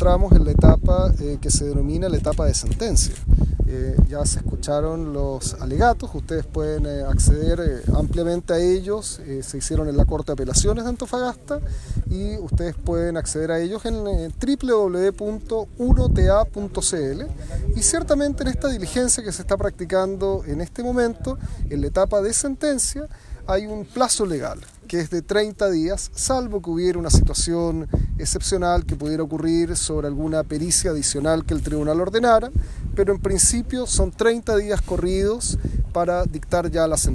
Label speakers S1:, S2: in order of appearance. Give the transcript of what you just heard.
S1: encontramos en la etapa que se denomina la etapa de sentencia. Ya se escucharon los alegatos, ustedes pueden acceder ampliamente a ellos, se hicieron en la Corte de Apelaciones de Antofagasta y ustedes pueden acceder a ellos en www.1ta.cl y ciertamente en esta diligencia que se está practicando en este momento, en la etapa de sentencia, hay un plazo legal que es de 30 días, salvo que hubiera una situación excepcional que pudiera ocurrir sobre alguna pericia adicional que el tribunal ordenara, pero en principio son 30 días corridos para dictar ya la sentencia.